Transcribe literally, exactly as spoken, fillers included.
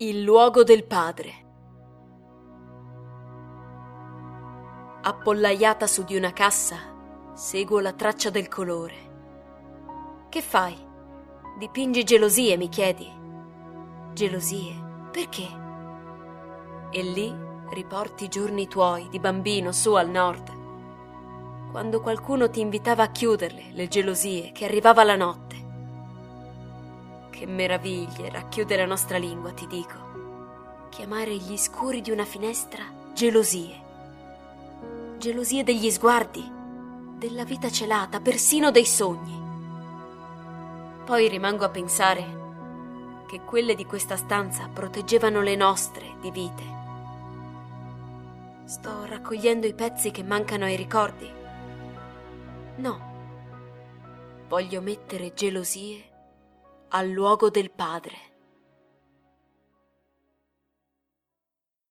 Il luogo del padre. Appollaiata su di una cassa, seguo la traccia del colore. Che fai? Dipingi gelosie, mi chiedi? Gelosie? Perché? E lì riporti i giorni tuoi di bambino su al nord, quando qualcuno ti invitava a chiuderle, le gelosie, che arrivava la notte. Che meraviglie racchiude la nostra lingua, ti dico. Chiamare gli scuri di una finestra gelosie. Gelosie degli sguardi, della vita celata, persino dei sogni. Poi rimango a pensare che quelle di questa stanza proteggevano le nostre di vite. Sto raccogliendo i pezzi che mancano ai ricordi. No, voglio mettere gelosie al luogo del padre.